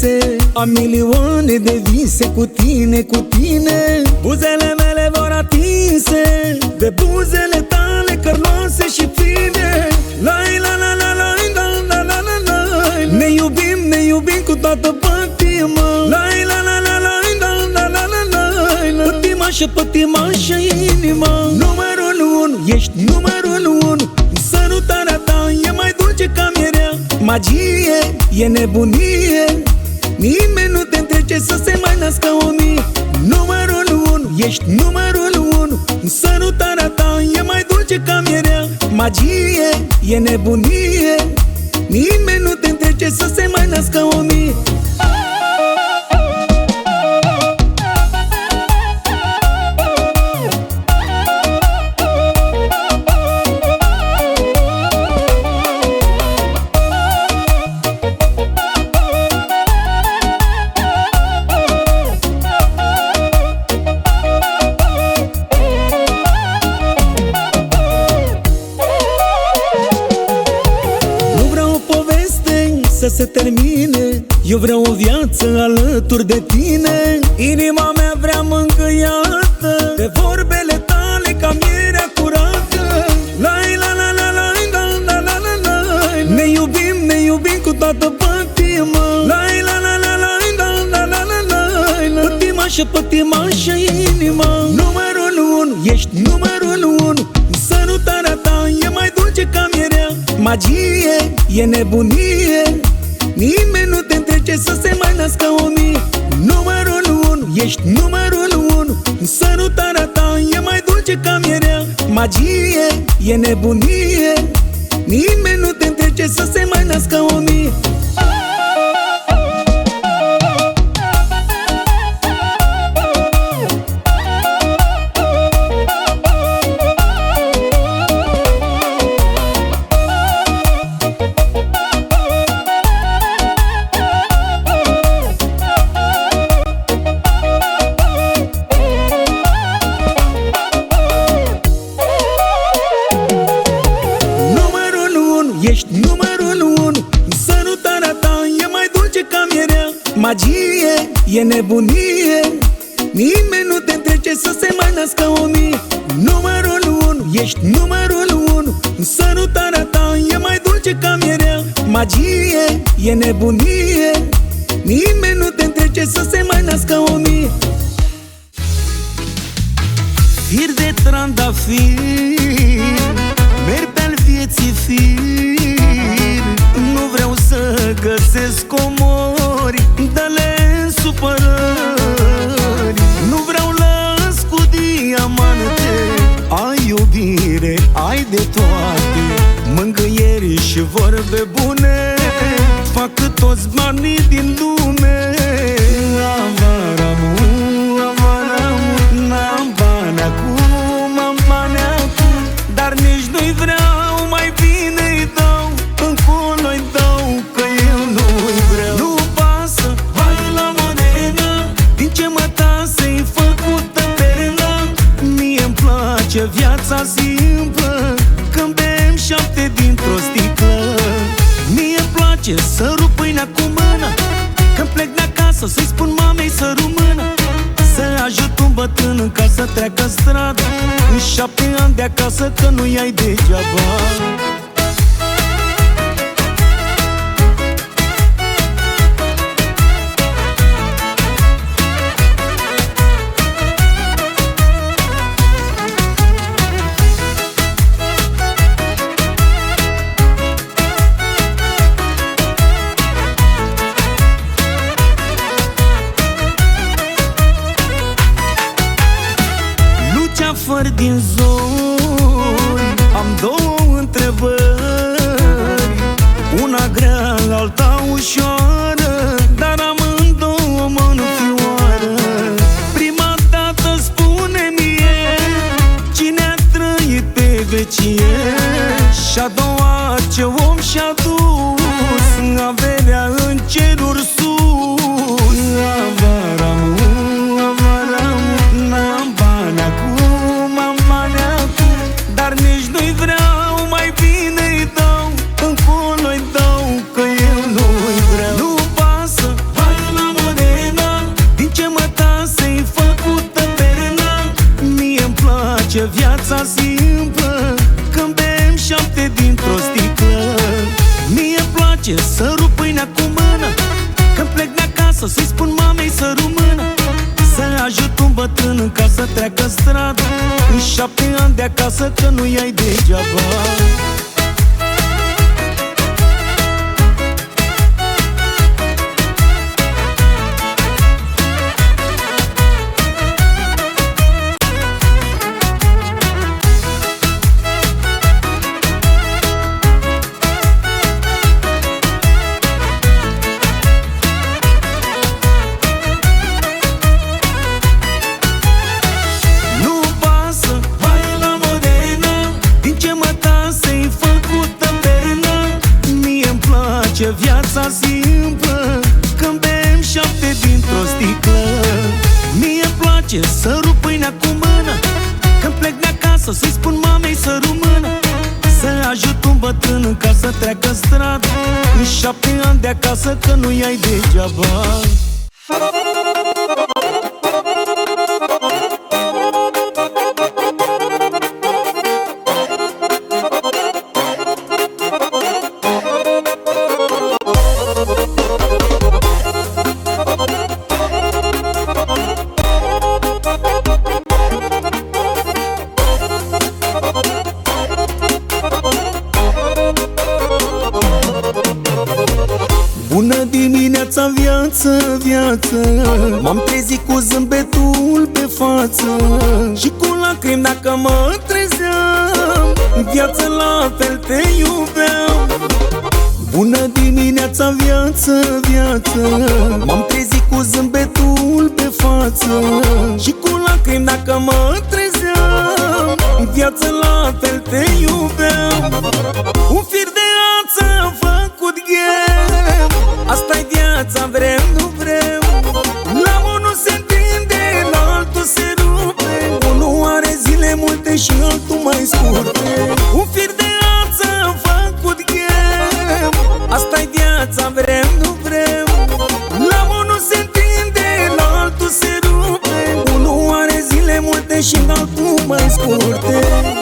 vise. Am milioane de vise cu tine, cu tine. Buzele mele vor atinse de buzele tale cărnoase și fine. Lai la la la la la la la la la. Ne iubim cu toată pătima. Lai la la la la la la la la la. Pătimașă, pătimașă inima. Numărul 1, ești numărul 1. Sărutarea ta e mai dulce ca mierea. Magie, e nebunie. Nimeni nu te întrece să se mai nască o mie. Numărul 1, ești numărul 1. Sărutarea ta e mai dulce ca mierea. Magie, e nebunie. Nimeni nu te întrece să se mai nască o mie. Să se termine, eu vreau o viață alături de tine. Inima mea vrea mângâiată de vorbele tale ca mierea curată. Lai la la la la la la la la la. Ne iubim cu toată pătima. Lai la la la la la la la la la. Pătimașă, pătimașă inima. Numărul 1, ești numărul 1. Sărutarea ta e mai dulce ca mierea. Magie, e nebunie. Nimeni nu te întrece să se mai nască o mie. Numărul 1, ești numărul 1. Sărutarea ta e mai dulce ca mierea. Magie, e nebunie. Nimeni nu te întrece să se mai nască o mie. Ești numărul 1. Sărutarea ta e mai dulce ca mierea. Magie, e nebunie. Nimeni nu te întrece să se mai nască o mie. Numărul 1, ești numărul 1. Sărutarea ta e mai dulce ca mierea. Magie, e nebunie. Nimeni nu te întrece să se mai nască o mie. Fir de trandafir, merg pe-al vieții fir. Nu vreau să găsesc omori, dă-le în supărări. Nu vreau lăs cu diamante. Ai iubire, ai de toate, mângâieri și vorbe bune. Fac cât toți banii din lume. Avaramu, avaramu, n-am bani acum, am bani acum. Dar nici nu-i vreau, mai bine îi dau, încolo-i dau, că eu nu-i vreau. Nu pasă, hai la morena, din ce mătase-i făcută perna. Mie-mi place viața simplă, când bem 7 dintr-o sticlă. Mie-mi place să rup pâinea cu mâna, când plec de acasă să-i spun mamei să rumână. Să ajut un bătrân ca să treacă strada, în 7 ani de acasă, că nu i-ai degeaba. Fără din zori, am două întrebări, una grea, alta ușoară, dar amândouă mă înfioară. Prima dată spune-mi, cine a trăit pe vecie? Și-a doua, ce om și-a dus averea în ceruri sus. Avaramu, avaramu, n-am bani acum, dar nici nu-i vreau, mai bine îi dau, încolo-i dau, că eu nu-i vreau. Nu pasă, hai place viața simplă, când bem 7 dintr-o sticlă. Mie-mi place să rup pâinea cu mână, când plec de acasă să-i spun mamei să rumână, să ajut un bătrân în ca să treacă strada, în 7 ani de acasă că nu i-ai degeaba. Bună dimineața, viață, viață, m-am trezit cu zâmbetul pe față și cu lacrimi dacă mă trezeam, viață la fel te iubeam. Bună dimineața, viață, viață, m-am trezit cu zâmbetul pe față și cu lacrimi dacă mă trezeam, viață la fel te iubeam. Un fir de ață făcut ghem, asta-i viața, vrem, nu vrem. La unul se întinde, la altul se rupe, unul are zile multe și altul mai scurte. Un fir de ață făcut ghem, asta-i viața, vrem, nu vrem. La unul se întinde, la altul se rupe, unul are zile multe și altul mai scurte.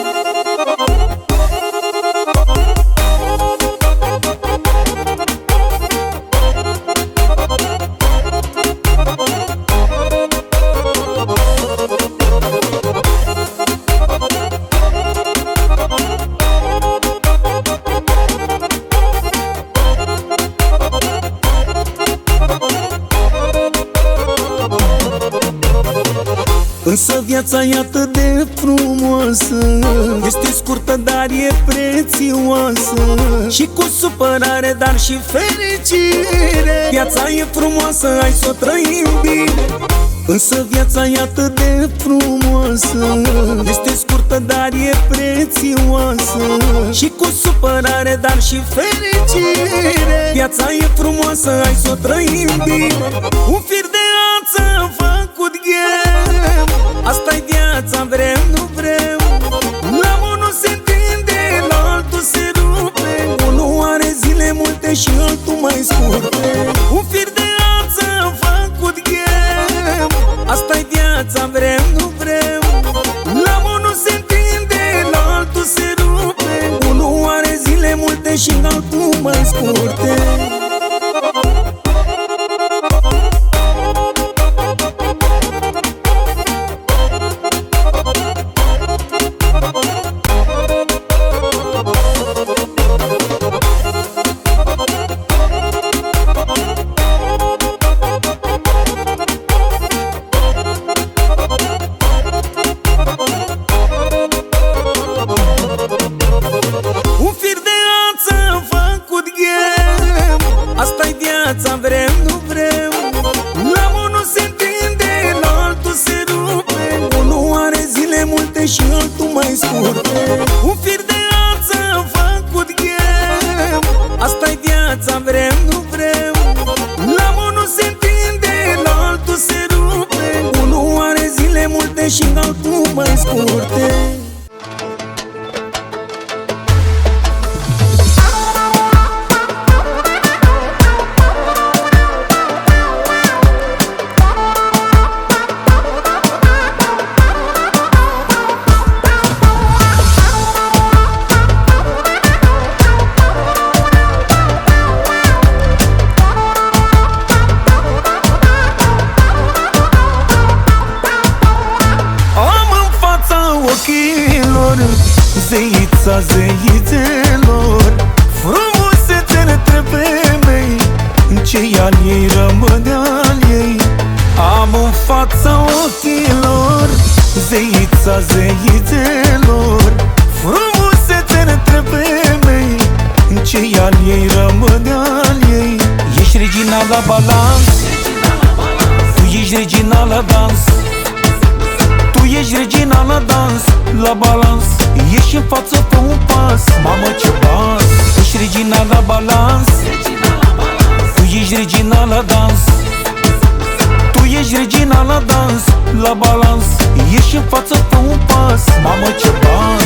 Însă viața e atât de frumoasă, este scurtă, dar e prețioasă, și cu supărare, dar și fericire. Viața e frumoasă, hai să o trăim bine. Însă viața e atât de frumoasă, este scurtă, dar e prețioasă, și cu supărare, dar și fericire. Viața e frumoasă, hai să o trăim bine. Un fir de ață făcut ghem, asta-i viața, vrem, nu vrem. La unul se întinde, la altul se rupe, unul are zile multe și altul mai scurte. Un fir de ață făcut ghem, asta-i viața, vrem, nu vrem. La unul se întinde, la altul se rupe, unul are zile multe și altul mai scurte. Un fir de ață făcut ghem, asta-i viața, vrem, nu vrem. La unul se întinde, la altul se rupe, unul are zile multe și altul mai scurte. Un fir de ață făcut ghem, asta-i viața, vrem, nu vrem. La unul se întinde, la altul se rupe, unul are zile multe și altul mai scurte. Zeița zeițelor, frumusețe între femei, ce-i al ei rămâne al ei. Am în fața ochilor zeița zeițelor, frumusețe între femei, ce-i al ei rămâne al ei. Ești regina la balans, tu ești regina la dans, tu ești regina la dans, la balans. Ieși în față, fă un pas, mamă ce bas. Ești regina la balans, ești regina la dans, tu ești regina la dans. La balans, ieși în față, fă un pas. Mamă, ce pas!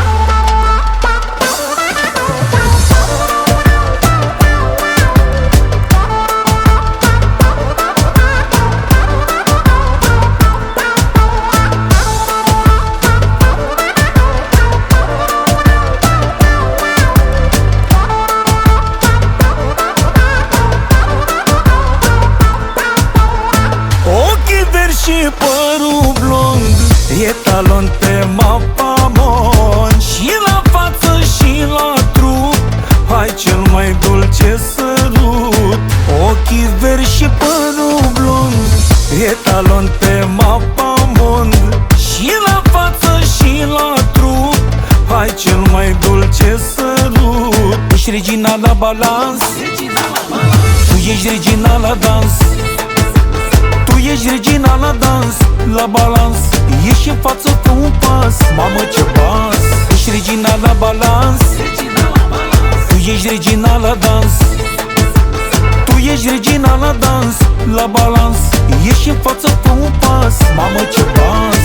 Și părul blond e talon pe mapamon. Și la față și la trup ai cel mai dulce sărut. Ochii verzi și părul blond e talon pe mapamon. Și la față și la trup ai cel mai dulce sărut. Ești regina la balans, tu ești regina la dans, tu ești regina la dans. La balans, ieși în față, fă un pas. Mamă, ce pas! Ești regina la balans, tu ești regina la dans, tu ești regina la dans. La balans, ieși în față, fă un pas. Mamă, ce pas!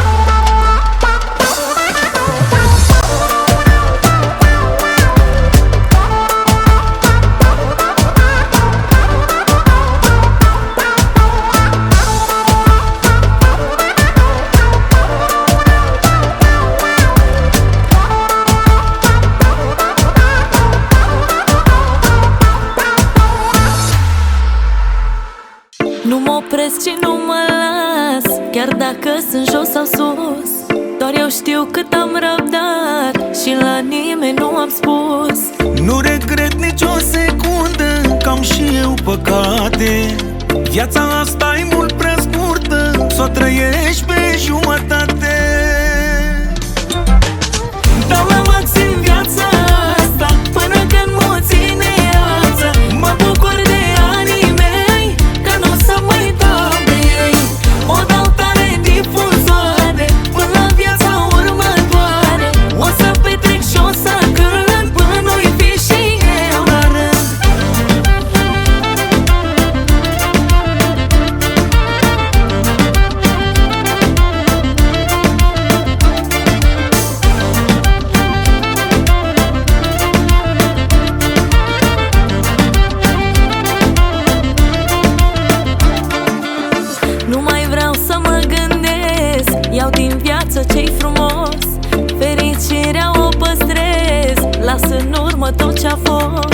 Nu mă opresc și nu mă las, chiar dacă sunt jos sau sus. Doar eu știu cât am răbdat și la nimeni nu am spus. Nu regret nicio secundă că am și eu păcate. Viața asta e mult prea scurtă, s-o trăiești pe jumătate. Dau la maxim viața asta până când mă ține viața. Mă bucur de anii mei, că nu o să mai dau de ei. O dau tare difuzoare până la viața următoare. O să petrec și o să cânt până nu-i fi și eu la rând. Nu mai vreau să mă gândesc, iau din viață ce-i frumos. Fericirea o păstrez, las în urmă tot ce-a fost.